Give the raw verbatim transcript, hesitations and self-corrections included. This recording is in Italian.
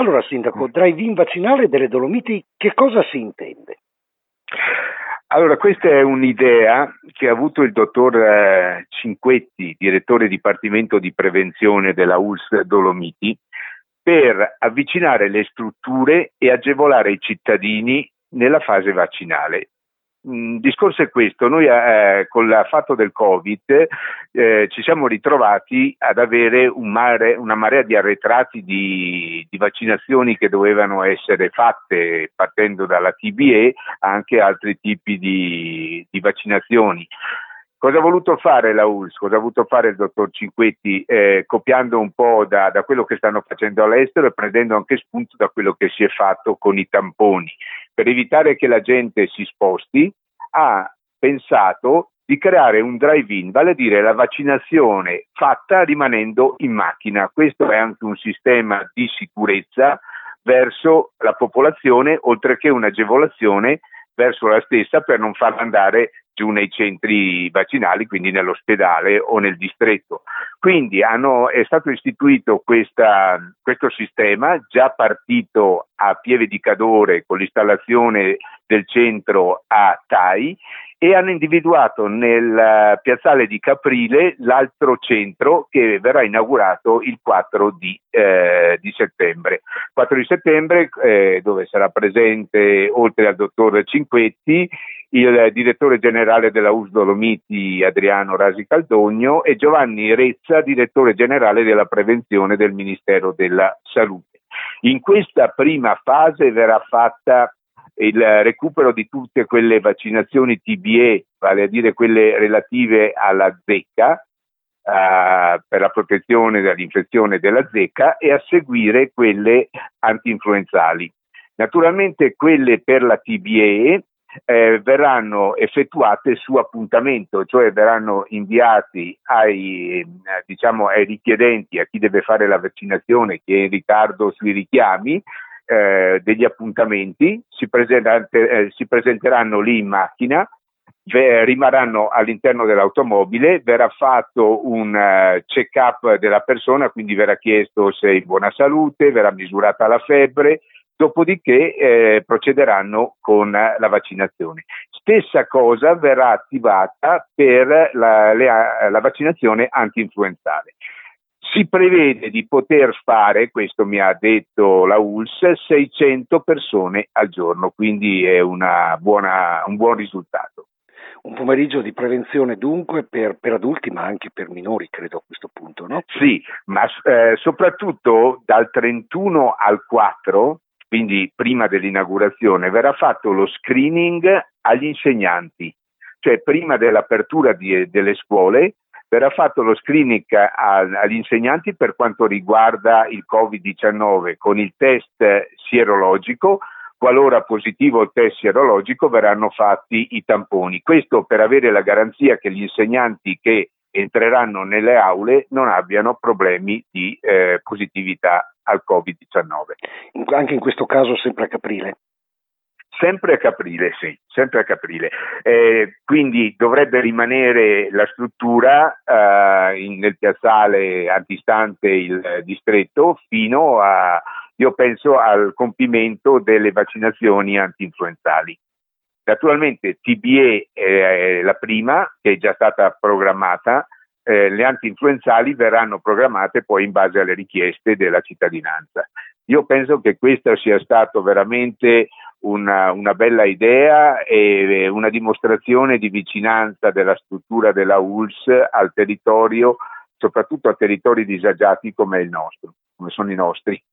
Allora, Sindaco, drive-in vaccinale delle Dolomiti, che cosa si intende? Allora, questa è un'idea che ha avuto il dottor eh, Cinquetti, direttore Dipartimento di Prevenzione della U L S Dolomiti, per avvicinare le strutture e agevolare i cittadini nella fase vaccinale. Il discorso è questo: noi eh, con il fatto del Covid eh, ci siamo ritrovati ad avere un mare, una marea di arretrati di, di vaccinazioni che dovevano essere fatte, partendo dalla T B E anche altri tipi di, di vaccinazioni. Cosa ha voluto fare la U L S? Cosa ha voluto fare il dottor Cinquetti? Eh, copiando un po' da, da quello che stanno facendo all'estero e prendendo anche spunto da quello che si è fatto con i tamponi. Per evitare che la gente si sposti, ha pensato di creare un drive-in, vale a dire la vaccinazione fatta rimanendo in macchina. Questo è anche un sistema di sicurezza verso la popolazione, oltre che un'agevolazione verso la stessa per non farla andare giù nei centri vaccinali, quindi nell'ospedale o nel distretto. Quindi hanno, è stato istituito questa, questo sistema, già partito a Pieve di Cadore con l'installazione del centro a Tai, e hanno individuato nel piazzale di Caprile l'altro centro che verrà inaugurato il quattro di, eh, di settembre. quattro di settembre eh, dove sarà presente, oltre al dottor Cinquetti, il direttore generale della U S Dolomiti Adriano Rasi Caldogno e Giovanni Rezza, direttore generale della prevenzione del Ministero della Salute. In questa prima fase verrà fatta il recupero di tutte quelle vaccinazioni T B E, vale a dire quelle relative alla zecca, Uh, per la protezione dall'infezione della zecca, e a seguire quelle antinfluenzali. Naturalmente quelle per la T B E eh, verranno effettuate su appuntamento, cioè verranno inviati ai, eh, diciamo, ai richiedenti, a chi deve fare la vaccinazione, che è in ritardo sui richiami, eh, degli appuntamenti, si, eh, si presenteranno lì in macchina, rimarranno all'interno dell'automobile, verrà fatto un uh, check-up della persona, quindi verrà chiesto se è in buona salute, verrà misurata la febbre, dopodiché eh, procederanno con uh, la vaccinazione. Stessa cosa verrà attivata per la, le, la vaccinazione antinfluenzale. Si prevede di poter fare, questo mi ha detto la U L S, seicento persone al giorno, quindi è una buona, un buon risultato. Un pomeriggio di prevenzione dunque per, per adulti, ma anche per minori, credo, a questo punto, no? Sì, ma eh, soprattutto dal trentuno al quattro, quindi prima dell'inaugurazione, verrà fatto lo screening agli insegnanti, cioè prima dell'apertura di, delle scuole verrà fatto lo screening a, agli insegnanti per quanto riguarda il covid diciannove con il test sierologico. Qualora positivo il test sierologico, verranno fatti i tamponi. Questo per avere la garanzia che gli insegnanti che entreranno nelle aule non abbiano problemi di eh, positività al covid diciannove. Anche in questo caso sempre a Caprile? Sempre a Caprile, sì, sempre a Caprile. Eh, quindi dovrebbe rimanere la struttura eh, in, nel piazzale antistante il distretto fino a, io penso, al compimento delle vaccinazioni antinfluenzali. Naturalmente T B E è la prima, che è già stata programmata, eh, le antinfluenzali verranno programmate poi in base alle richieste della cittadinanza. Io penso che questa sia stato veramente una, una bella idea e una dimostrazione di vicinanza della struttura della U L S al territorio, soprattutto a territori disagiati come il nostro, come sono i nostri.